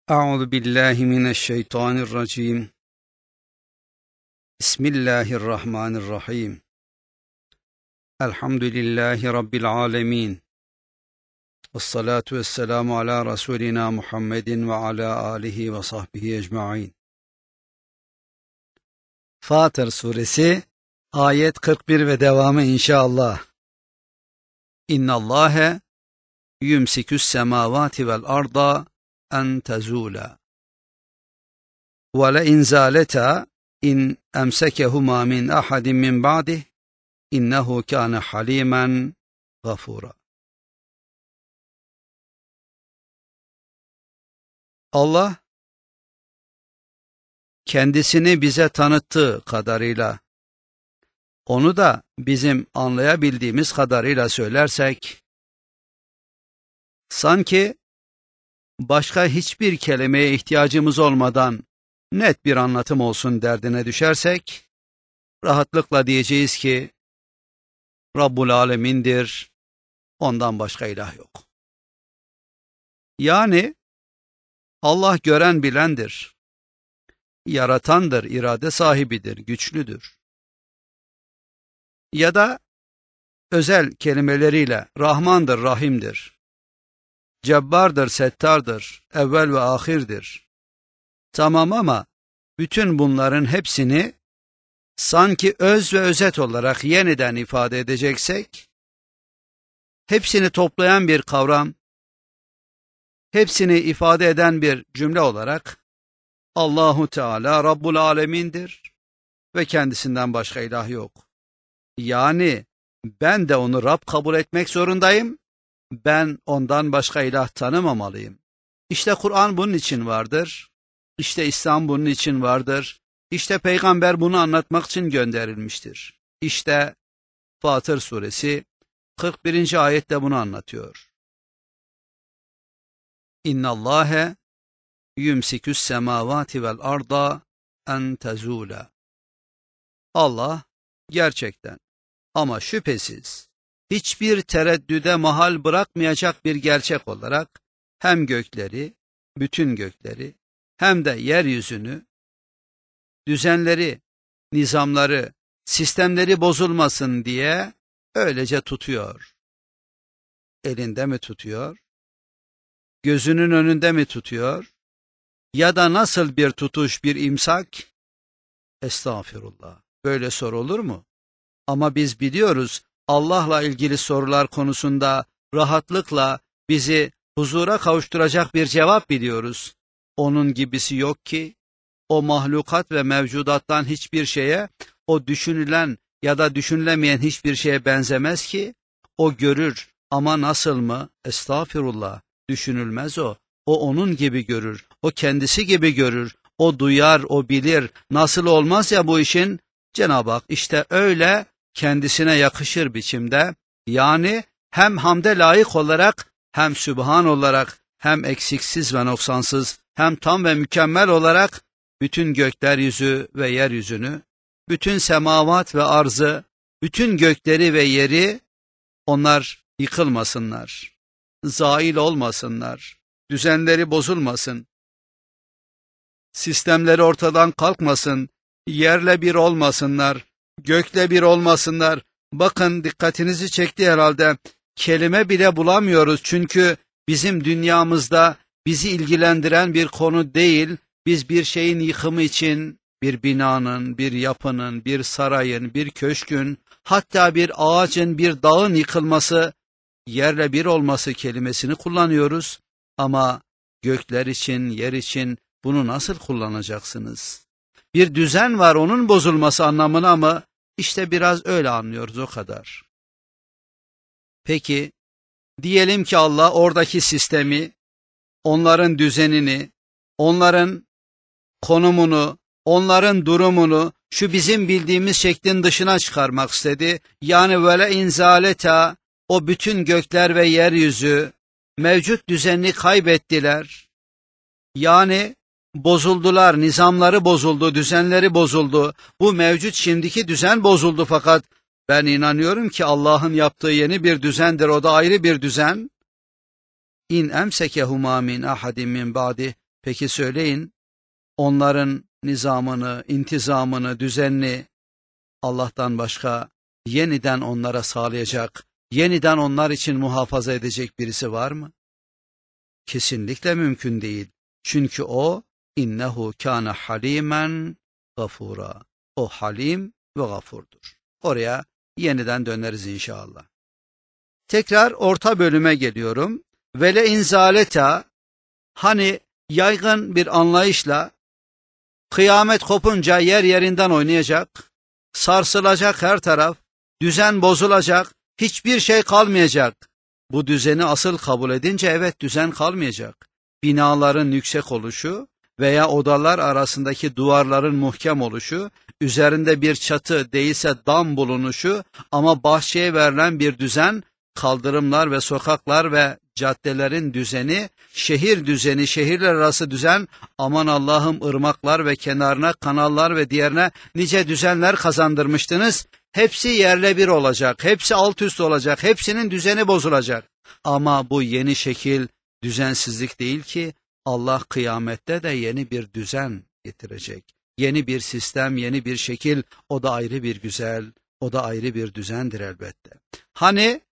أعوذ بالله من الشيطان الرجيم. بسم الله الرحمن الرحيم. الحمد لله رب العالمين. والصلاة والسلام على رسولنا محمد وعلى آله وصحبه أجمعين. Fatır Suresi ayet 41 ve devamı inşallah. İnnallâhe yumsikü's semâvâti vel arda en tezûlâ. Ve le inzâletâ in emsekehuma min ahadin min ba'dih innehu kâne halîmen gafûrâ. Allah kendisini bize tanıttığı kadarıyla, onu da bizim anlayabildiğimiz kadarıyla söylersek, sanki başka hiçbir kelimeye ihtiyacımız olmadan net bir anlatım olsun derdine düşersek, rahatlıkla diyeceğiz ki, Rabbul Alemin'dir, ondan başka ilah yok. Yani, Allah gören bilendir, yaratandır, irade sahibidir, güçlüdür. Ya da özel kelimeleriyle Rahmandır, Rahim'dir, Cebbardır, Settardır, evvel ve ahirdir. Tamam, ama bütün bunların hepsini sanki öz ve özet olarak yeniden ifade edeceksek, hepsini toplayan bir kavram, hepsini ifade eden bir cümle olarak Allahu Teala Rabbul Alemin'dir ve kendisinden başka ilah yok. Yani ben de onu Rab kabul etmek zorundayım, ben ondan başka ilah tanımamalıyım. İşte Kur'an bunun için vardır, işte İslam bunun için vardır, işte Peygamber bunu anlatmak için gönderilmiştir. İşte Fatır Suresi 41. ayette bunu anlatıyor. İnnallâhe yumsikü's semâvâti vel arda en tezûlâ. Allah gerçekten ama şüphesiz hiçbir tereddüde mahal bırakmayacak bir gerçek olarak hem gökleri, bütün gökleri, hem de yeryüzünü, düzenleri, nizamları, sistemleri bozulmasın diye öylece tutuyor. Elinde mi tutuyor? Gözünün önünde mi tutuyor? Ya da nasıl bir tutuş, bir imsak? Estağfirullah. Böyle soru olur mu? Ama biz biliyoruz, Allah'la ilgili sorular konusunda rahatlıkla bizi huzura kavuşturacak bir cevap biliyoruz. Onun gibisi yok ki, o mahlukat ve mevcudattan hiçbir şeye, o düşünülen ya da düşünülemeyen hiçbir şeye benzemez ki, o görür ama nasıl mı? Estağfirullah, düşünülmez o. O onun gibi görür, o kendisi gibi görür, o duyar, o bilir. Nasıl olmaz ya bu işin? Cenab-ı Hak işte öyle kendisine yakışır biçimde, yani hem hamde layık olarak, hem sübhan olarak, hem eksiksiz ve noksansız, hem tam ve mükemmel olarak bütün gökler yüzü ve yeryüzünü, bütün semavat ve arzı, bütün gökleri ve yeri, onlar yıkılmasınlar, zail olmasınlar, düzenleri bozulmasın, sistemleri ortadan kalkmasın, yerle bir olmasınlar, gökle bir olmasınlar. Bakın, dikkatinizi çekti herhalde, kelime bile bulamıyoruz çünkü bizim dünyamızda bizi ilgilendiren bir konu değil. Biz bir şeyin yıkımı için, bir binanın, bir yapının, bir sarayın, bir köşkün, hatta bir ağacın, bir dağın yıkılması, yerle bir olması kelimesini kullanıyoruz. Ama gökler için, yer için bunu nasıl kullanacaksınız? Bir düzen var, onun bozulması anlamına mı? İşte biraz öyle anlıyoruz, o kadar. Peki, diyelim ki Allah oradaki sistemi, onların düzenini, onların konumunu, onların durumunu şu bizim bildiğimiz şeklin dışına çıkarmak istedi. Yani vele inzaleta, o bütün gökler ve yeryüzü mevcut düzenini kaybettiler. Yani bozuldular, nizamları bozuldu, düzenleri bozuldu. Bu mevcut şimdiki düzen bozuldu, fakat ben inanıyorum ki Allah'ın yaptığı yeni bir düzendir, o da ayrı bir düzen. İn emsekehuma min ahadin min ba'di, Peki söyleyin, onların nizamını, intizamını, düzenini Allah'tan başka yeniden onlara sağlayacak, yeniden onlar için muhafaza edecek birisi var mı? Kesinlikle mümkün değil. Çünkü o innehu kana halimen gafura. O halim ve gafurdur. Oraya yeniden döneriz inşallah. Tekrar orta bölüme geliyorum. Vele inzaleta, hani yaygın bir anlayışla kıyamet kopunca yer yerinden oynayacak, sarsılacak her taraf, düzen bozulacak, hiçbir şey kalmayacak. Bu düzeni asıl kabul edince evet, düzen kalmayacak. Binaların yüksek oluşu veya odalar arasındaki duvarların muhkem oluşu, üzerinde bir çatı değilse dam bulunuşu ama bahçeye verilen bir düzen, kaldırımlar ve sokaklar ve caddelerin düzeni, şehir düzeni, şehirler arası düzen, aman Allah'ım ırmaklar ve kenarına kanallar ve diğerine nice düzenler kazandırmıştınız. Hepsi yerle bir olacak, hepsi alt üst olacak, hepsinin düzeni bozulacak. Ama bu yeni şekil düzensizlik değil ki, Allah kıyamette de yeni bir düzen getirecek. Yeni bir sistem, yeni bir şekil, o da ayrı bir güzel, o da ayrı bir düzendir elbette. Hani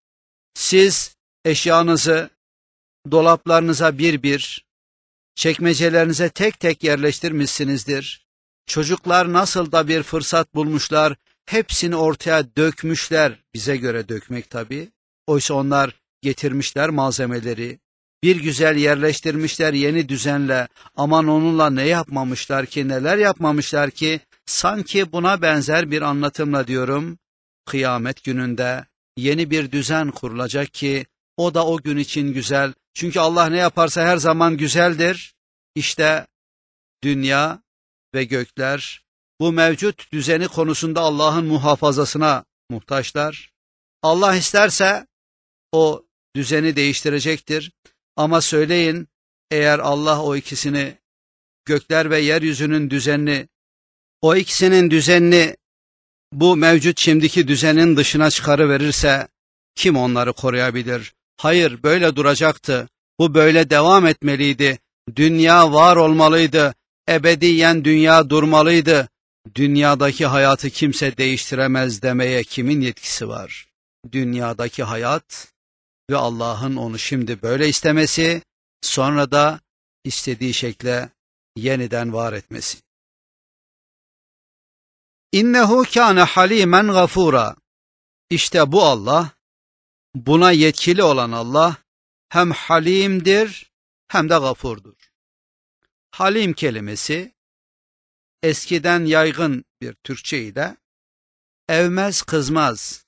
siz eşyanızı dolaplarınıza bir bir, çekmecelerinize tek tek yerleştirmişsinizdir. Çocuklar nasıl da bir fırsat bulmuşlar, hepsini ortaya dökmüşler, bize göre dökmek tabii. Oysa onlar getirmişler malzemeleri, bir güzel yerleştirmişler yeni düzenle, aman onunla ne yapmamışlar ki, neler yapmamışlar ki, sanki buna benzer bir anlatımla diyorum, kıyamet gününde yeni bir düzen kurulacak ki, o da o gün için güzel. Çünkü Allah ne yaparsa her zaman güzeldir. İşte dünya ve gökler bu mevcut düzeni konusunda Allah'ın muhafazasına muhtaçlar. Allah isterse o düzeni değiştirecektir. Ama söyleyin, eğer Allah o ikisini, gökler ve yeryüzünün düzenini, o ikisinin düzenini bu mevcut şimdiki düzenin dışına çıkarıverirse kim onları koruyabilir? Hayır, böyle duracaktı. Bu böyle devam etmeliydi. Dünya var olmalıydı. Ebediyen dünya durmalıydı. Dünyadaki hayatı kimse değiştiremez demeye kimin yetkisi var? Dünyadaki hayat ve Allah'ın onu şimdi böyle istemesi, sonra da istediği şekle yeniden var etmesi. İnnehu kâne halimen gafura. İşte bu Allah, buna yetkili olan Allah, hem halimdir hem de gafurdur. Halim kelimesi, eskiden yaygın bir Türkçe ile, evmez kızmaz,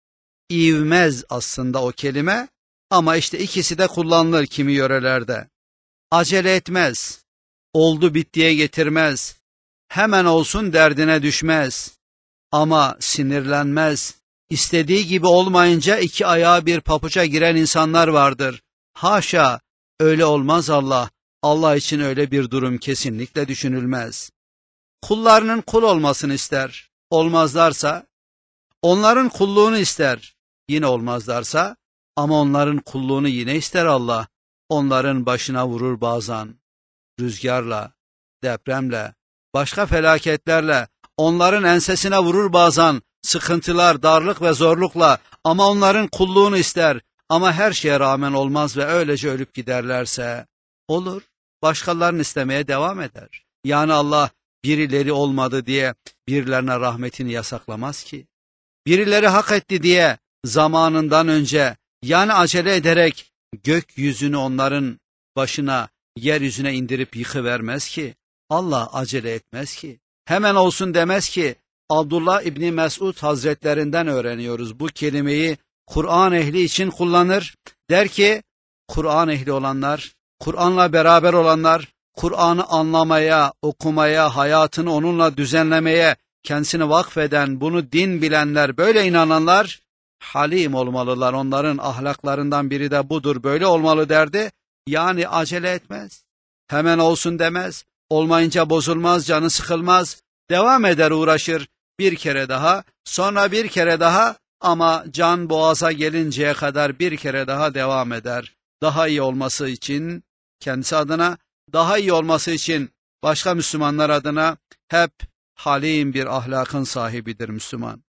ivmez aslında o kelime, ama işte ikisi de kullanılır kimi yörelerde. Acele etmez, oldu bittiye getirmez, hemen olsun derdine düşmez, ama sinirlenmez, istediği gibi olmayınca iki ayağı bir papuca giren insanlar vardır. Haşa, öyle olmaz Allah. Allah için öyle bir durum kesinlikle düşünülmez. Kullarının kul olmasını ister, olmazlarsa, onların kulluğunu ister, yine olmazlarsa, ama onların kulluğunu yine ister Allah. Onların başına vurur bazen, rüzgarla, depremle, başka felaketlerle, onların ensesine vurur bazen, sıkıntılar, darlık ve zorlukla, ama onların kulluğunu ister, ama her şeye rağmen olmaz ve öylece ölüp giderlerse, olur, başkalarını istemeye devam eder. Yani Allah birileri olmadı diye birilerine rahmetini yasaklamaz ki. Birileri hak etti diye zamanından önce, yani acele ederek gökyüzünü onların başına, yeryüzüne indirip yıkıvermez ki. Allah acele etmez ki. Hemen olsun demez ki. Abdullah İbni Mesud Hazretlerinden öğreniyoruz. Bu kelimeyi Kur'an ehli için kullanır. Der ki, Kur'an ehli olanlar, Kur'an'la beraber olanlar, Kur'an'ı anlamaya, okumaya, hayatını onunla düzenlemeye kendisini vakfeden, bunu din bilenler, böyle inananlar, halim olmalılar. Onların ahlaklarından biri de budur, böyle olmalı derdi. Yani acele etmez, hemen olsun demez, olmayınca bozulmaz, canı sıkılmaz, devam eder, uğraşır, bir kere daha, sonra bir kere daha, ama can boğaza gelinceye kadar bir kere daha devam eder. Daha iyi olması için kendisi adına, daha iyi olması için başka Müslümanlar adına hep halim bir ahlakın sahibidir Müslüman.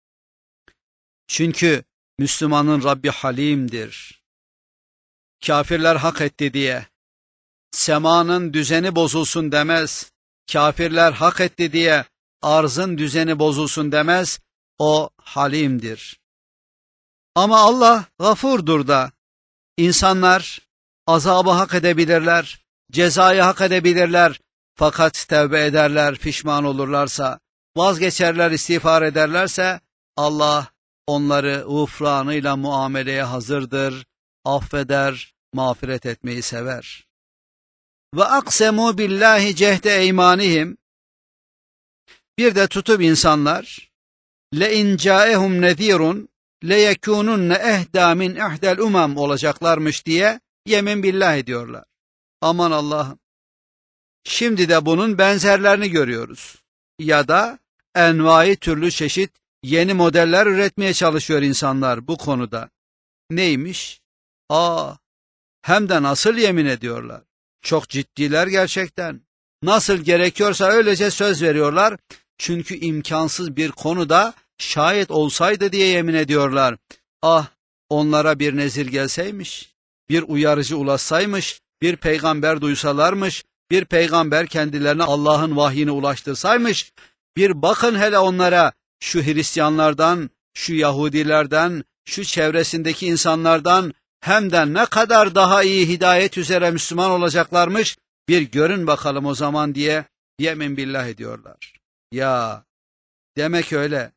Çünkü Müslümanın Rabbi halimdir. Kafirler hak etti diye semanın düzeni bozulsun demez. Kafirler hak etti diye arzın düzeni bozulsun demez. O halimdir. Ama Allah gafurdur da insanlar azabı hak edebilirler, cezayı hak edebilirler. Fakat tevbe ederler, pişman olurlarsa, vazgeçerler, istiğfar ederlerse Allah onları gufranıyla muameleye hazırdır, affeder, mağfiret etmeyi sever. Ve aksemu billahi cehde eymanihim. Bir de tutup insanlar le in caehum nezirun le yekununne ehda min ihdel umam olacaklarmış diye yemin billah ediyorlar. Aman Allah'ım. Şimdi de bunun benzerlerini görüyoruz. Ya da envai türlü çeşit yeni modeller üretmeye çalışıyor insanlar bu konuda. Neymiş? Hem de nasıl yemin ediyorlar. Çok ciddiler gerçekten. Nasıl gerekiyorsa öylece söz veriyorlar. Çünkü imkansız bir konuda şayet olsaydı diye yemin ediyorlar. Onlara bir nezir gelseymiş, bir uyarıcı ulaşsaymış, bir peygamber duysalarmış, bir peygamber kendilerine Allah'ın vahyini ulaştırsaymış, bir bakın hele onlara, şu Hristiyanlardan, şu Yahudilerden, şu çevresindeki insanlardan hem de ne kadar daha iyi hidayet üzere Müslüman olacaklarmış, bir görün bakalım o zaman diye yemin billah ediyorlar. Ya, demek öyle.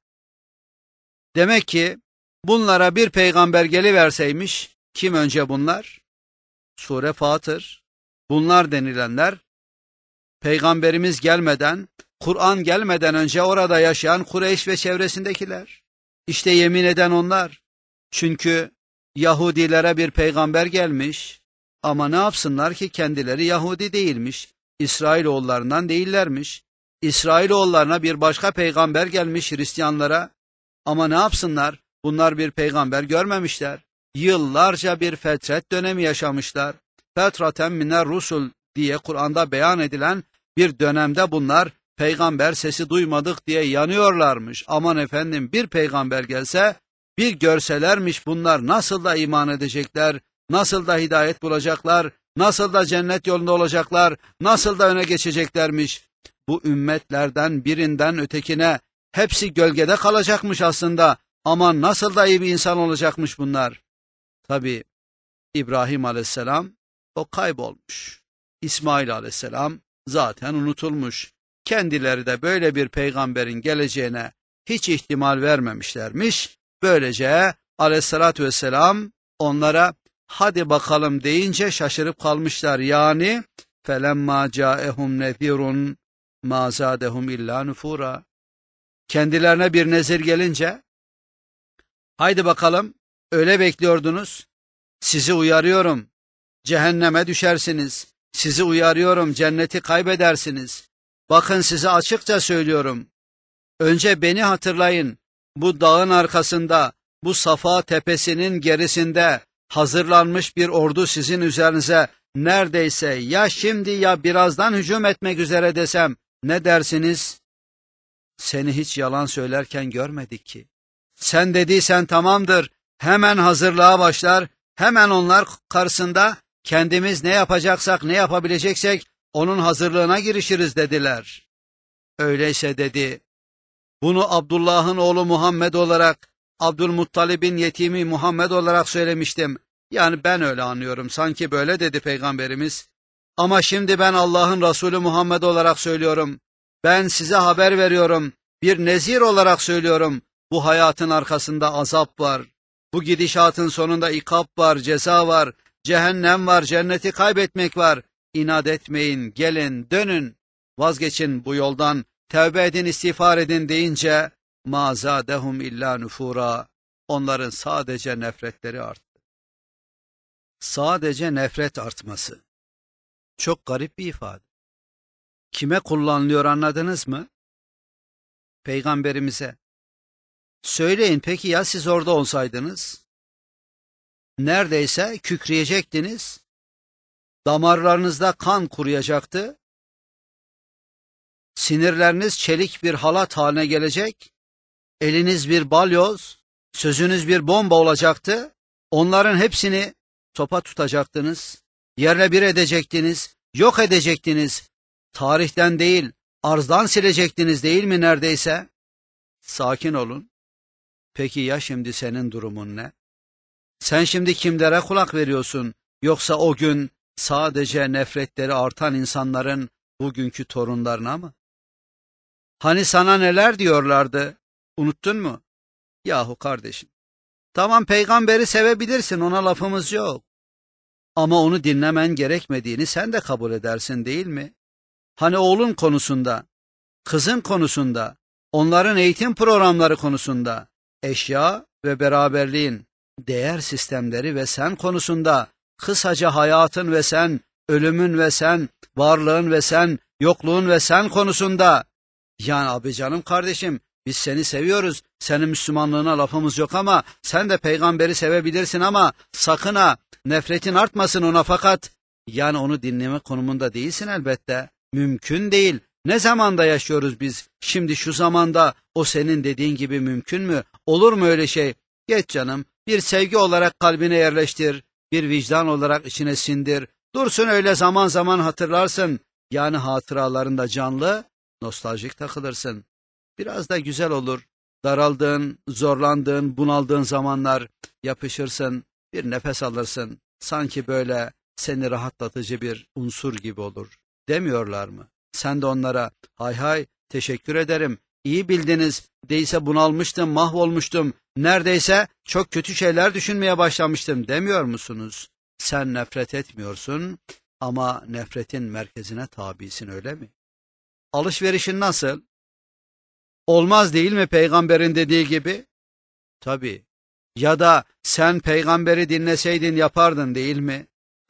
Demek ki bunlara bir peygamber geliverseymiş, kim önce bunlar? Sure Fatır. Bunlar denilenler, peygamberimiz gelmeden, Kur'an gelmeden önce orada yaşayan Kureyş ve çevresindekiler. İşte yemin eden onlar. Çünkü Yahudilere bir peygamber gelmiş ama ne yapsınlar ki kendileri Yahudi değilmiş, İsrailoğullarından değillermiş. İsrailoğullarına bir başka peygamber gelmiş Hristiyanlara ama ne yapsınlar? Bunlar bir peygamber görmemişler. Yıllarca bir fetret dönemi yaşamışlar. Fetraten miner rusul diye Kur'an'da beyan edilen bir dönemde bunlar peygamber sesi duymadık diye yanıyorlarmış. Aman efendim bir peygamber gelse bir görselermiş bunlar nasıl da iman edecekler, nasıl da hidayet bulacaklar, nasıl da cennet yolunda olacaklar, nasıl da öne geçeceklermiş. Bu ümmetlerden birinden ötekine hepsi gölgede kalacakmış aslında. Aman nasıl da iyi bir insan olacakmış bunlar. Tabi İbrahim aleyhisselam o kaybolmuş. İsmail aleyhisselam zaten unutulmuş. Kendileri de böyle bir peygamberin geleceğine hiç ihtimal vermemişlermiş. Böylece aleyhissalatü vesselam onlara hadi bakalım deyince şaşırıp kalmışlar. Yani felemma caehum nezirun ma zadehum illa nufura. Kendilerine bir nezir gelince haydi bakalım öyle bekliyordunuz. Sizi uyarıyorum. Cehenneme düşersiniz. Sizi uyarıyorum, cenneti kaybedersiniz. Bakın size açıkça söylüyorum. Önce beni hatırlayın. Bu dağın arkasında, bu Safa tepesinin gerisinde hazırlanmış bir ordu sizin üzerinize neredeyse ya şimdi ya birazdan hücum etmek üzere desem ne dersiniz? Seni hiç yalan söylerken görmedik ki. Sen dediysen tamamdır. Hemen hazırlığa başlar. Hemen onlar karşısında kendimiz ne yapacaksak, ne yapabileceksek onun hazırlığına girişiriz dediler. Öyleyse dedi, bunu Abdullah'ın oğlu Muhammed olarak, Abdülmuttalib'in yetimi Muhammed olarak söylemiştim. Yani ben öyle anlıyorum, sanki böyle dedi Peygamberimiz. Ama şimdi ben Allah'ın Resulü Muhammed olarak söylüyorum. Ben size haber veriyorum, bir nezir olarak söylüyorum. Bu hayatın arkasında azap var. Bu gidişatın sonunda ikap var, ceza var, cehennem var, cenneti kaybetmek var. İnat etmeyin, gelin, dönün, vazgeçin bu yoldan, tevbe edin, istiğfar edin deyince مَا زَادَهُمْ اِلَّا نُفُورًا. Onların sadece nefretleri arttı. Sadece nefret artması. Çok garip bir ifade. Kime kullanılıyor anladınız mı? Peygamberimize. Söyleyin peki ya siz orada olsaydınız? Neredeyse kükreyecektiniz. damarlarınızda kan kuruyacaktı, sinirleriniz çelik bir halat haline gelecek, eliniz bir balyoz, sözünüz bir bomba olacaktı, onların hepsini topa tutacaktınız, yerle bir edecektiniz, yok edecektiniz, tarihten değil, arzdan silecektiniz değil mi neredeyse? Sakin olun. Peki ya şimdi senin durumun ne? Sen şimdi kimlere kulak veriyorsun? Yoksa o gün sadece nefretleri artan insanların bugünkü torunlarına mı? Hani sana neler diyorlardı? Unuttun mu? Yahu kardeşim, tamam peygamberi sevebilirsin, ona lafımız yok. Ama onu dinlemen gerekmediğini sen de kabul edersin değil mi? Hani oğlun konusunda, kızın konusunda, onların eğitim programları konusunda, eşya ve beraberliğin, değer sistemleri ve sen konusunda, kısaca hayatın ve sen, ölümün ve sen, varlığın ve sen, yokluğun ve sen konusunda, yani abi canım kardeşim, biz seni seviyoruz, senin Müslümanlığına lafımız yok ama sen de peygamberi sevebilirsin ama sakın ha nefretin artmasın ona, fakat yani onu dinleme konumunda değilsin elbette. Mümkün değil. Ne zamanda yaşıyoruz biz? Şimdi şu zamanda o senin dediğin gibi mümkün mü? Olur mu öyle şey? Geç canım, bir sevgi olarak kalbine yerleştir, bir vicdan olarak içine sindir. Dursun öyle, zaman zaman hatırlarsın. Yani hatıralarında canlı, nostaljik takılırsın. Biraz da güzel olur. Daraldığın, zorlandığın, bunaldığın zamanlar yapışırsın, bir nefes alırsın. Sanki böyle seni rahatlatıcı bir unsur gibi olur. Demiyorlar mı? Sen de onlara hay hay teşekkür ederim, İyi bildiniz, değilse bunalmıştım, mahvolmuştum, neredeyse çok kötü şeyler düşünmeye başlamıştım demiyor musunuz? Sen nefret etmiyorsun ama nefretin merkezine tabisin, öyle mi? Alışverişin nasıl? Olmaz değil mi peygamberin dediği gibi? Tabii. Ya da sen peygamberi dinleseydin yapardın değil mi?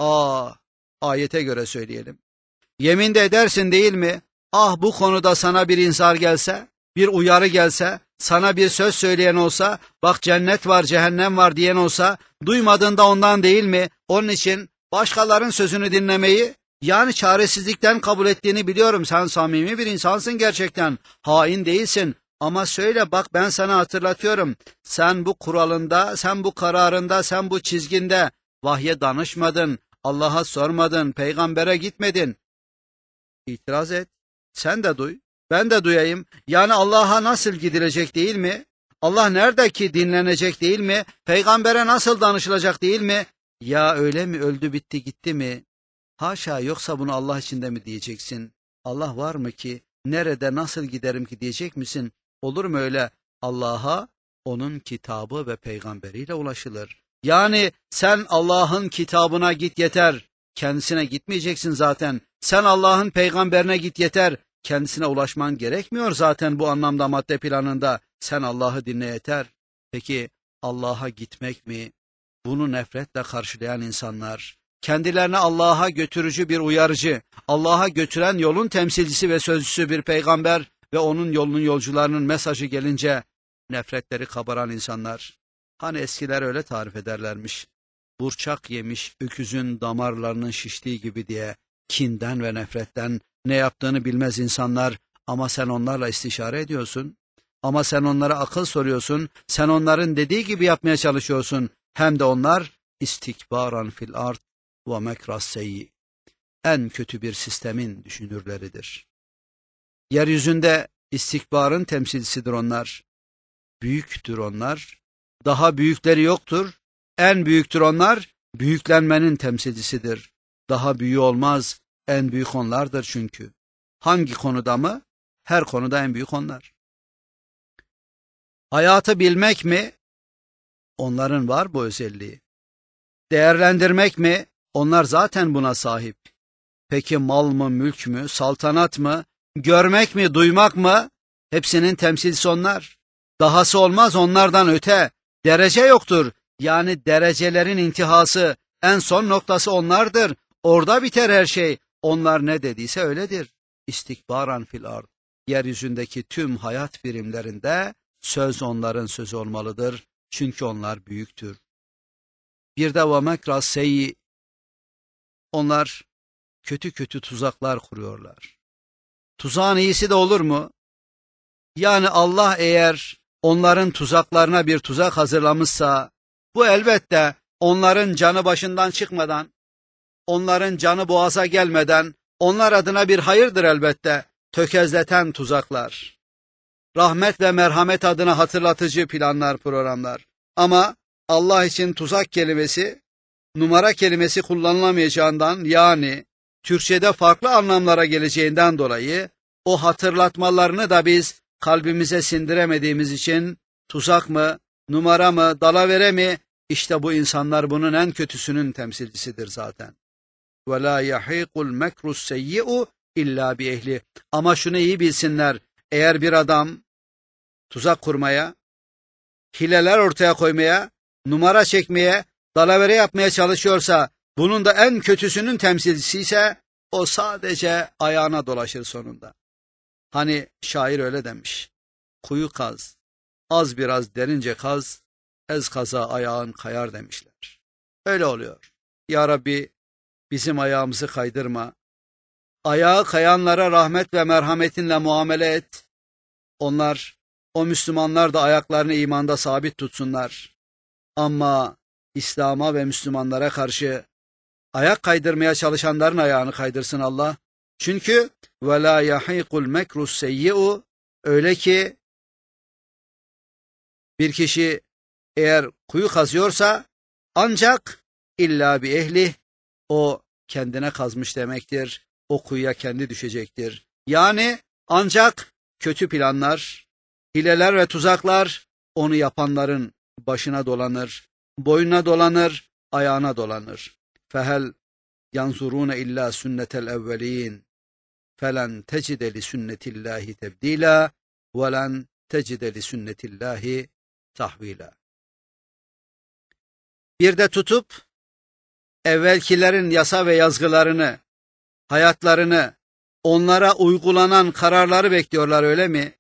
Ayete göre söyleyelim. Yemin de edersin değil mi? Ah, bu konuda sana bir inzar gelse, bir uyarı gelse, sana bir söz söyleyen olsa, bak cennet var, cehennem var diyen olsa, duymadın da ondan değil mi? Onun için başkalarının sözünü dinlemeyi, yani çaresizlikten kabul ettiğini biliyorum. Sen samimi bir insansın gerçekten, hain değilsin. Ama söyle bak, ben sana hatırlatıyorum. Sen bu kuralında, sen bu kararında, sen bu çizginde vahye danışmadın, Allah'a sormadın, peygambere gitmedin. İtiraz et. Sen de duy. Ben de duyayım. Yani Allah'a nasıl gidilecek değil mi? Allah nerede ki dinlenecek değil mi? Peygambere nasıl danışılacak değil mi? Ya öyle mi, öldü bitti gitti mi? Haşa, yoksa bunu Allah için de mi diyeceksin? Allah var mı ki? Nerede, nasıl giderim ki diyecek misin? Olur mu öyle? Allah'a onun kitabı ve peygamberiyle ulaşılır. Yani sen Allah'ın kitabına git yeter. Kendisine gitmeyeceksin zaten. Sen Allah'ın peygamberine git yeter. Kendisine ulaşman gerekmiyor zaten bu anlamda madde planında. Sen Allah'ı dinle yeter. Peki Allah'a gitmek mi? Bunu nefretle karşılayan insanlar, kendilerine Allah'a götürücü bir uyarıcı, Allah'a götüren yolun temsilcisi ve sözcüsü bir peygamber ve onun yolunun yolcularının mesajı gelince nefretleri kabaran insanlar. Hani eskiler öyle tarif ederlermiş. Burçak yemiş öküzün damarlarının şiştiği gibi diye, kinden ve nefretten ne yaptığını bilmez insanlar, ama sen onlarla istişare ediyorsun. Ama sen onlara akıl soruyorsun, sen onların dediği gibi yapmaya çalışıyorsun. Hem de onlar istikbaran fil ard ve mekras seyyi, en kötü bir sistemin düşünürleridir. Yeryüzünde istikbarın temsilcisidir onlar. Büyüktür onlar. Daha büyükleri yoktur. En büyüktür onlar. Büyüklenmenin temsilcisidir. Daha büyüğü olmaz. En büyük onlardır çünkü. Hangi konuda mı? Her konuda en büyük onlar. Hayatı bilmek mi? Onların var bu özelliği. Değerlendirmek mi? Onlar zaten buna sahip. Peki mal mı, mülk mü, saltanat mı, görmek mi, duymak mı? Hepsinin temsilcisi onlar. Dahası olmaz, onlardan öte. Derece yoktur. Yani derecelerin intihası, en son noktası onlardır. Orada biter her şey. Onlar ne dediyse öyledir. İstikbaran fil ard. Yeryüzündeki tüm hayat birimlerinde söz onların sözü olmalıdır. Çünkü onlar büyüktür. Bir de ve mekras seyyi. Onlar kötü kötü tuzaklar kuruyorlar. Tuzağın iyisi de olur mu? Yani Allah eğer onların tuzaklarına bir tuzak hazırlamışsa, bu elbette onların canı başından çıkmadan, onların canı boğaza gelmeden, onlar adına bir hayırdır elbette, tökezleten tuzaklar. Rahmet ve merhamet adına hatırlatıcı planlar, programlar. Ama Allah için tuzak kelimesi, numara kelimesi kullanılamayacağından, yani Türkçe'de farklı anlamlara geleceğinden dolayı, o hatırlatmalarını da biz kalbimize sindiremediğimiz için tuzak mı, numara mı, dalavere mi, işte bu insanlar bunun en kötüsünün temsilcisidir zaten. وَلَا يَحِيقُ الْمَكْرُ السَّيِّئُ illa bi ehli. Ama şunu iyi bilsinler, eğer bir adam tuzak kurmaya, hileler ortaya koymaya, numara çekmeye, dalavere yapmaya çalışıyorsa, bunun da en kötüsünün temsilcisi ise, o sadece ayağına dolaşır sonunda. Hani şair öyle demiş, kuyu kaz, az biraz derince kaz, ez kaza ayağın kayar demişler. Öyle oluyor. Ya Rabbi, bizim ayağımızı kaydırma, ayağı kayanlara rahmet ve merhametinle muamele et, o Müslümanlar da ayaklarını imanda sabit tutsunlar. Ama İslam'a ve Müslümanlara karşı ayak kaydırmaya çalışanların ayağını kaydırsın Allah. Çünkü وَلَا يَحِيقُ الْمَكْرُ السَّيِّئُ, öyle ki bir kişi eğer kuyu kazıyorsa ancak illa bir ehli, o kendine kazmış demektir. O kuyuya kendi düşecektir. Yani ancak kötü planlar, hileler ve tuzaklar onu yapanların başına dolanır, boynuna dolanır, ayağına dolanır. Fehel yanzurune illa sünnetel evvelin felen tecide li sünnetillahi tebdila ve len tecide li sünnetillahi tahvila. Bir de tutup evvelkilerin yasa ve yazgılarını, hayatlarını, onlara uygulanan kararları bekliyorlar, öyle mi?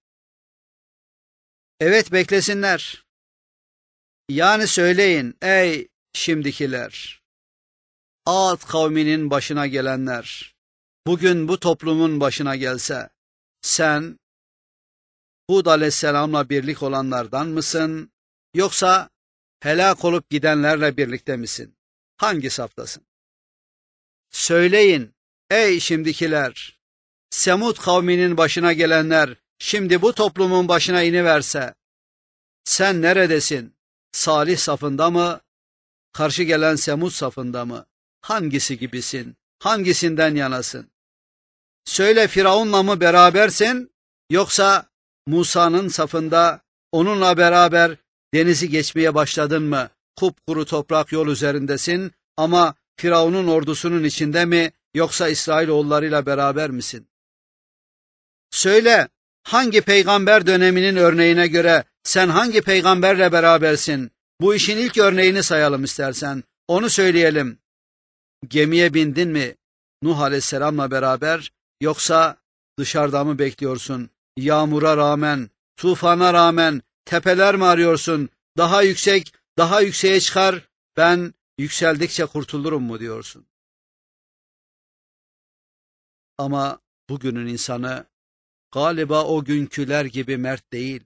Evet, beklesinler. Yani söyleyin ey şimdikiler, Ad kavminin başına gelenler, bugün bu toplumun başına gelse, sen Hud aleyhisselamla birlik olanlardan mısın, yoksa helak olup gidenlerle birlikte misin? Hangi saftasın? Söyleyin ey şimdikiler, Semud kavminin başına gelenler şimdi bu toplumun başına iniverse, sen neredesin? Salih safında mı? Karşı gelen Semud safında mı? Hangisi gibisin? Hangisinden yanasın? Söyle, Firavun'la mı berabersin? Yoksa Musa'nın safında onunla beraber denizi geçmeye başladın mı? Kupkuru toprak yol üzerindesin ama Firavun'un ordusunun içinde mi? Yoksa İsrailoğullarıyla beraber misin? Söyle, hangi peygamber döneminin örneğine göre sen hangi peygamberle berabersin? Bu işin ilk örneğini sayalım istersen. Onu söyleyelim. Gemiye bindin mi Nuh aleyhisselamla beraber, yoksa dışarıda mı bekliyorsun? Yağmura rağmen, tufana rağmen tepeler mi arıyorsun? Daha yüksek, daha yükseğe çıkar, ben yükseldikçe kurtulurum mu diyorsun? Ama bugünün insanı galiba o günküler gibi mert değil.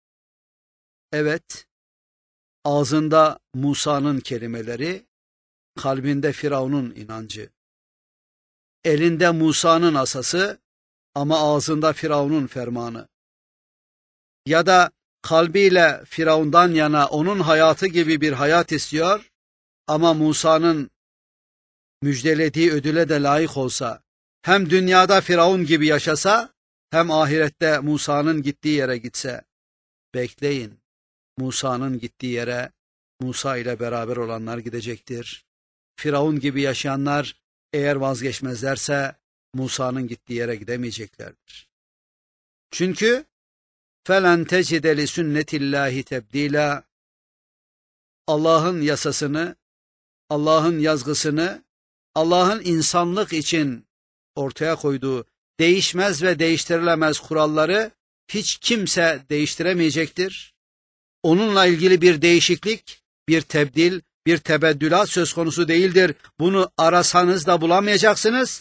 Evet, ağzında Musa'nın kelimeleri, kalbinde Firavun'un inancı. Elinde Musa'nın asası ama ağzında Firavun'un fermanı. Ya da kalbiyle Firavun'dan yana onun hayatı gibi bir hayat istiyor ama Musa'nın müjdelediği ödüle de layık olsa, hem dünyada Firavun gibi yaşasa, hem ahirette Musa'nın gittiği yere gitse. Bekleyin, Musa'nın gittiği yere Musa ile beraber olanlar gidecektir. Firavun gibi yaşayanlar eğer vazgeçmezlerse Musa'nın gittiği yere gidemeyeceklerdir. Çünkü فَلَنْ تَجِدَ لِسُنَّةِ اللّٰهِ تَبْد۪يلًا, Allah'ın yasasını, Allah'ın yazgısını, Allah'ın insanlık için ortaya koyduğu değişmez ve değiştirilemez kuralları hiç kimse değiştiremeyecektir. Onunla ilgili bir değişiklik, bir tebdil, bir tebeddülat söz konusu değildir. Bunu arasanız da bulamayacaksınız.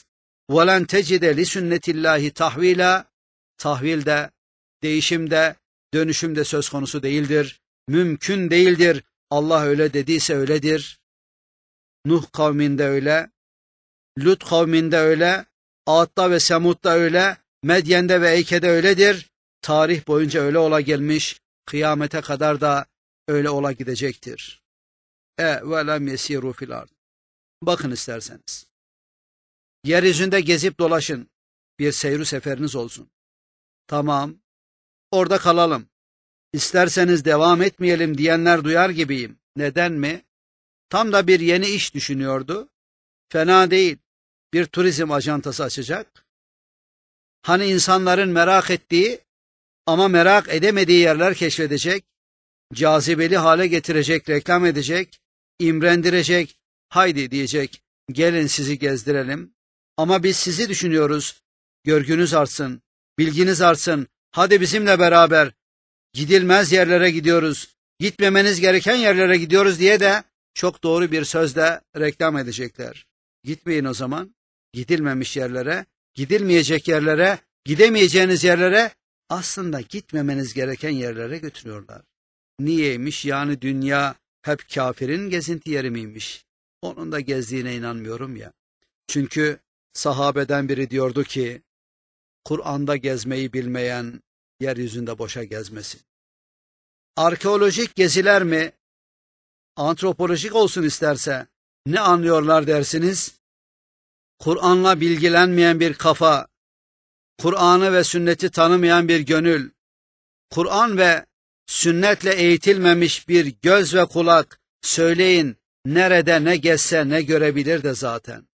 وَلَنْ تَجِدَ لِسُنَّةِ اللّٰهِ tahvila. Tahvilde, değişimde, dönüşümde söz konusu değildir. Mümkün değildir. Allah öyle dediyse öyledir. Nuh kavminde öyle, Lut kavminde öyle, Ad'da ve Semud'da öyle, Medyen'de ve Eyke'de öyledir. Tarih boyunca öyle ola gelmiş, kıyamete kadar da öyle ola gidecektir. Ve lem yesiru fil ard. Bakın isterseniz. Yeryüzünde gezip dolaşın. Bir seyru seferiniz olsun. Tamam, orada kalalım. İsterseniz devam etmeyelim diyenler duyar gibiyim. Neden mi? Tam da bir yeni iş düşünüyordu. Fena değil. Bir turizm ajantası açacak. Hani insanların merak ettiği ama merak edemediği yerler keşfedecek, cazibeli hale getirecek, reklam edecek, imrendirecek, haydi diyecek, gelin sizi gezdirelim. Ama biz sizi düşünüyoruz, görgünüz artsın, bilginiz artsın, hadi bizimle beraber gidilmez yerlere gidiyoruz, gitmemeniz gereken yerlere gidiyoruz diye de çok doğru bir sözle reklam edecekler. Gitmeyin o zaman, gidilmemiş yerlere, gidilmeyecek yerlere, gidemeyeceğiniz yerlere, aslında gitmemeniz gereken yerlere götürüyorlar. Niyeymiş? Yani dünya hep kafirin gezinti yeri miymiş? Onun da gezdiğine inanmıyorum ya. Çünkü sahabeden biri diyordu ki, Kur'an'da gezmeyi bilmeyen yeryüzünde boşa gezmesin. Arkeolojik geziler mi? Antropolojik olsun isterse ne anlıyorlar dersiniz? Kur'an'la bilgilenmeyen bir kafa, Kur'an'ı ve sünneti tanımayan bir gönül, Kur'an ve sünnetle eğitilmemiş bir göz ve kulak, söyleyin nerede ne gezse ne görebilir de zaten.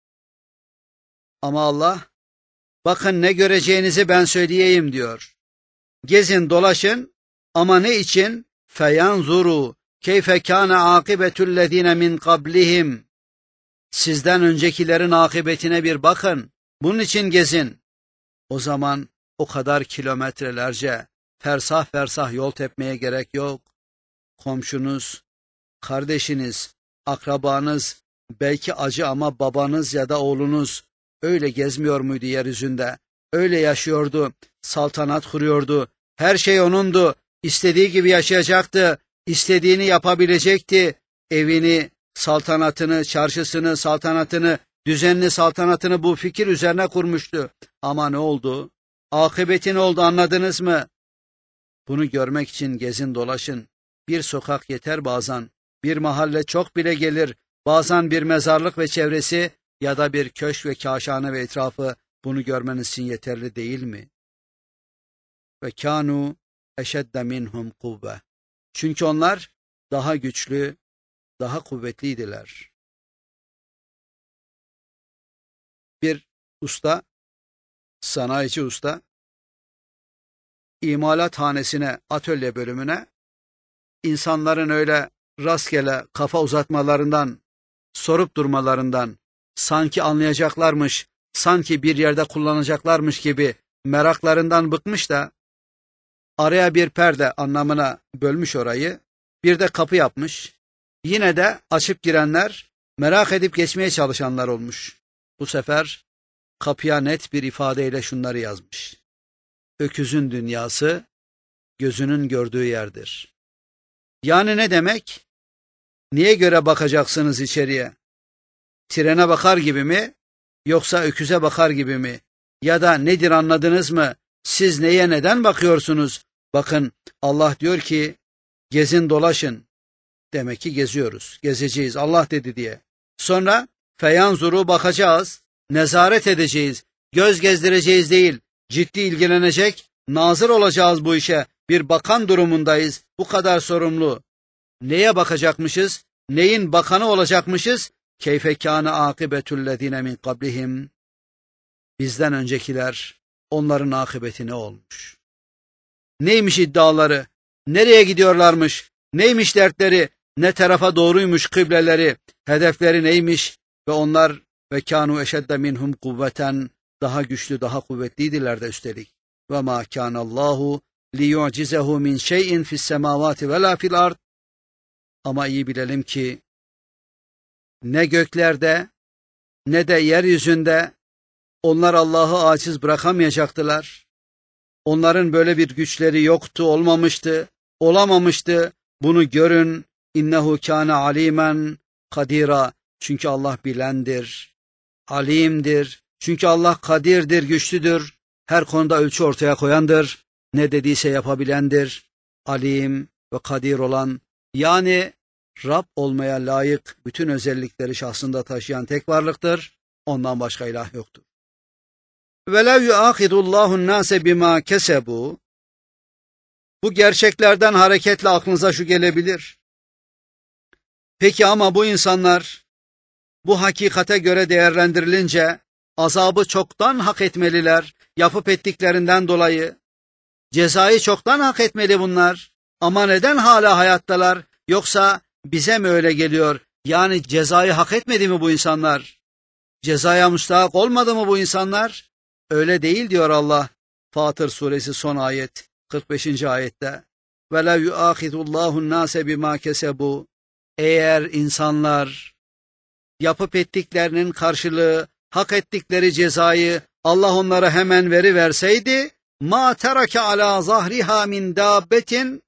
Ama Allah, bakın ne göreceğinizi ben söyleyeyim diyor. Gezin dolaşın ama ne için? فَيَنْظُرُوا كَيْفَ كَانَ عَاقِبَةُ الَّذ۪ينَ مِنْ قَبْلِهِمْ. Sizden öncekilerin akıbetine bir bakın, bunun için gezin. O zaman o kadar kilometrelerce, fersah fersah yol tepmeye gerek yok. Komşunuz, kardeşiniz, akrabanız, belki acı ama babanız ya da oğlunuz öyle gezmiyor muydu yeryüzünde? Öyle yaşıyordu, saltanat kuruyordu, her şey onundu, istediği gibi yaşayacaktı, istediğini yapabilecekti, evini, saltanatını, çarşısını, saltanatını, düzenli saltanatını bu fikir üzerine kurmuştu. Ama ne oldu? Akıbeti ne oldu anladınız mı? Bunu görmek için gezin dolaşın. Bir sokak yeter bazen, bir mahalle çok bile gelir, bazen bir mezarlık ve çevresi ya da bir köşk ve kâşhane ve etrafı bunu görmeniz için yeterli değil mi? Ve kânû eşedde minhum kuvve. Çünkü onlar daha güçlü, daha kuvvetliydiler. Bir usta, sanayici usta, imalathanesine, atölye bölümüne, insanların öyle rastgele kafa uzatmalarından, sorup durmalarından, sanki anlayacaklarmış, sanki bir yerde kullanacaklarmış gibi meraklarından bıkmış da, araya bir perde anlamına bölmüş orayı, bir de kapı yapmış, yine de açıp girenler, merak edip geçmeye çalışanlar olmuş. Bu sefer kapıya net bir ifadeyle şunları yazmış: öküzün dünyası, gözünün gördüğü yerdir. Yani ne demek? Niye göre bakacaksınız içeriye? Trene bakar gibi mi? Yoksa öküze bakar gibi mi? Ya da nedir anladınız mı? Siz neye neden bakıyorsunuz? Bakın Allah diyor ki gezin dolaşın. Demek ki geziyoruz, gezeceğiz Allah dedi diye. Sonra feyanzuru bakacağız, nezaret edeceğiz, göz gezdireceğiz değil, ciddi ilgilenecek, nazır olacağız bu işe, bir bakan durumundayız, bu kadar sorumlu. Neye bakacakmışız? Neyin bakanı olacakmışız? Keyfe kâne âkıbetullezîne min kablihim. Bizden öncekiler, onların akıbeti ne olmuş? Neymiş iddiaları? Nereye gidiyorlarmış? Neymiş dertleri? Ne tarafa doğruymuş kıbleleri? Hedefleri neymiş? Ve onlar ve kânû eşedde minhum kuvveten, daha güçlü, daha kuvvetliydiler de üstelik. Ve mâ kânallâhu liyu'cizehu min şeyin fis semâvâti ve lâ fil ard. Ama iyi bilelim ki ne göklerde ne de yeryüzünde Onlar Allah'ı aciz bırakamayacaktılar. Onların böyle bir güçleri yoktu, olmamıştı, olamamıştı. Bunu görün. İnnehu kâne alîmen kadîrâ. Çünkü Allah bilendir, alimdir. Çünkü Allah kadirdir, güçlüdür. Her konuda ölçü ortaya koyandır. Ne dediyse yapabilendir. Alim ve kadir olan, yani Rab olmaya layık bütün özellikleri şahsında taşıyan tek varlıktır. Ondan başka ilah yoktur. وَلَوْ يُؤَاخِذُ اللّٰهُ النَّاسَ بِمَا كَسَبُوا. Bu gerçeklerden hareketle aklınıza şu gelebilir. Peki ama bu insanlar bu hakikate göre değerlendirilince azabı çoktan hak etmeliler, yapıp ettiklerinden dolayı. Cezayı çoktan hak etmeli bunlar. Ama neden hala hayattalar? Yoksa bize mi öyle geliyor? Yani cezayı hak etmedi mi bu insanlar? Cezaya müstahak olmadı mı bu insanlar? Öyle değil diyor Allah. Fatır suresi son ayet 45. ayette. وَلَا يُؤَاخِذُ اللّٰهُ النَّاسَ بِمَا كَسَبُوا. Eğer insanlar yapıp ettiklerinin karşılığı, hak ettikleri cezayı Allah onlara hemen veriverseydi, مَا تَرَكَ عَلَى ظَهْرِهَا مِنْ دَابَّةٍ.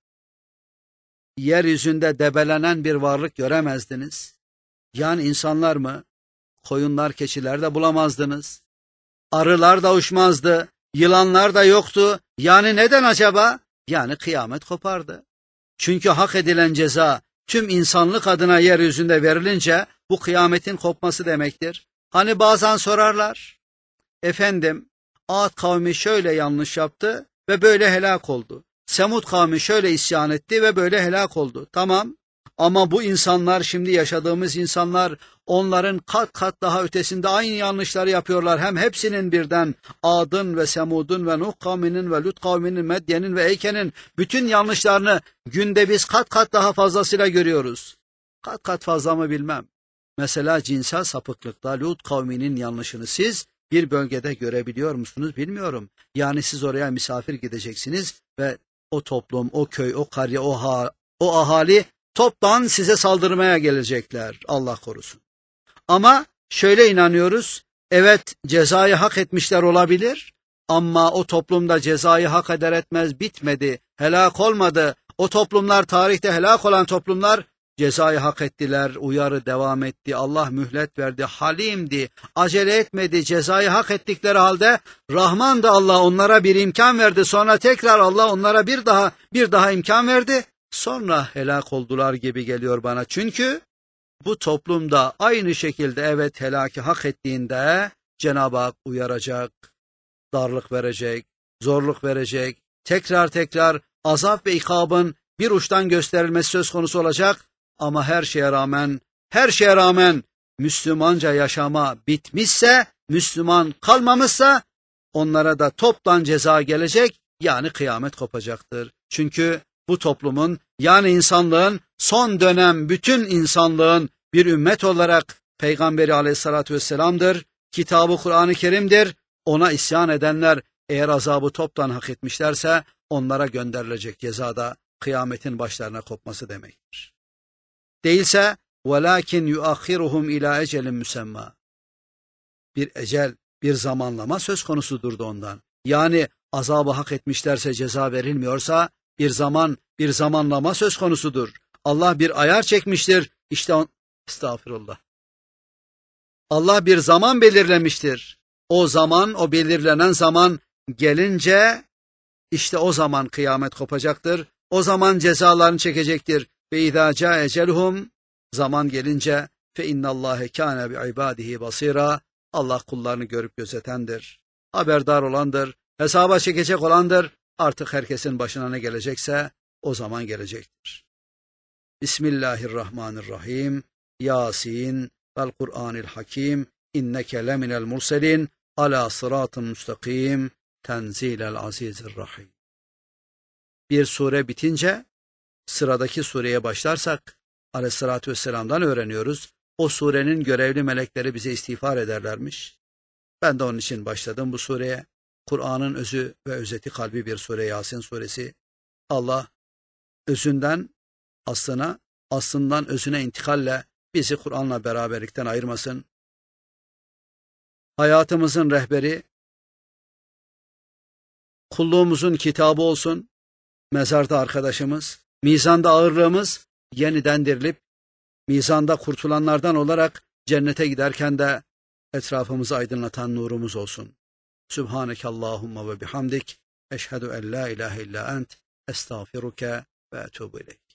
Yeryüzünde debelenen bir varlık göremezdiniz. Yani insanlar mı? Koyunlar, keçiler de bulamazdınız. Arılar da uçmazdı, yılanlar da yoktu. Yani neden acaba? Yani kıyamet kopardı. Çünkü hak edilen ceza tüm insanlık adına yeryüzünde verilince bu kıyametin kopması demektir. Hani bazen sorarlar, efendim Ad kavmi şöyle yanlış yaptı ve böyle helak oldu. Semud kavmi şöyle isyan etti ve böyle helak oldu. Tamam, ama bu insanlar, şimdi yaşadığımız insanlar, onların kat kat daha ötesinde aynı yanlışları yapıyorlar. Hem hepsinin birden, Ad'ın ve Semud'un ve Nuh kavminin ve Lut kavminin, Medyen'in ve Eyken'in bütün yanlışlarını günde biz kat kat daha fazlasıyla görüyoruz. Kat kat fazla mı bilmem. Mesela cinsel sapıklıkta Lut kavminin yanlışını siz bir bölgede görebiliyor musunuz bilmiyorum. Yani siz oraya misafir gideceksiniz ve o toplum, o köy, o karye, o ahali toptan size saldırmaya gelecekler. Allah korusun. Ama şöyle inanıyoruz. Evet, cezayı hak etmişler olabilir. Ama o toplumda cezayı hak eder etmez bitmedi. Helak olmadı. O toplumlar, tarihte helak olan toplumlar cezayı hak ettiler. Uyarı devam etti. Allah mühlet verdi. Halimdi. Acele etmedi. Cezayı hak ettikleri halde Rahman da Allah onlara bir imkan verdi. Sonra tekrar Allah onlara bir daha imkan verdi. Sonra helak oldular gibi geliyor bana. Çünkü bu toplumda aynı şekilde evet helaki hak ettiğinde Cenab-ı Hak uyaracak, darlık verecek, zorluk verecek, tekrar tekrar azap ve ikabın bir uçtan gösterilmesi söz konusu olacak. Ama her şeye rağmen Müslümanca yaşama bitmişse, Müslüman kalmamışsa onlara da toptan ceza gelecek, yani kıyamet kopacaktır. Çünkü bu toplumun, yani insanlığın, son dönem bütün insanlığın bir ümmet olarak Peygamberi Aleyhisselatü Vesselam'dır. Kitabı Kur'an-ı Kerim'dir. Ona isyan edenler eğer azabı toptan hak etmişlerse onlara gönderilecek cezada kıyametin başlarına kopması demektir. Değilse وَلَاكِنْ يُؤَخِّرُهُمْ اِلَى اَجَلٍ مُسَمَّى. Bir ecel, bir zamanlama söz konusudur da ondan. Yani azabı hak etmişlerse ceza verilmiyorsa bir zamanlama söz konusudur. Allah bir ayar çekmiştir. İşte estağfirullah. Allah bir zaman belirlemiştir. O zaman, o belirlenen zaman gelince işte o zaman kıyamet kopacaktır. O zaman cezalarını çekecektir. Ve izâ câ eceluhum, zaman gelince fe innallâhe kâne bi ibâdihi basîrâ. Allah kullarını görüp gözetendir. Haberdar olandır, hesaba çekecek olandır. Artık herkesin başına ne gelecekse o zaman gelecektir. Bismillahirrahmanirrahim. Yasin vel Kur'anil Hakim. İnneke leminel murselin ala sıratın müstakim. Tenzilel azizir rahim. Bir sure bitince sıradaki sureye başlarsak Aleyhisselatü Vesselam'dan öğreniyoruz. O surenin görevli melekleri bize istiğfar ederlermiş. Ben de onun için başladım bu sureye. Kur'an'ın özü ve özeti kalbi bir sure, Yasin suresi. Allah özünden aslına, aslından özüne intikalle bizi Kur'an'la beraberlikten ayırmasın. hayatımızın rehberi, kulluğumuzun kitabı olsun, mezarda arkadaşımız, mizanda ağırlığımız yeniden dirilip, mizanda kurtulanlardan olarak cennete giderken de etrafımızı aydınlatan nurumuz olsun. Sübhaneke Allahumma ve bihamdik, eşhedü en la ilahe illa ent, estağfiruke ve etûbü ileyk.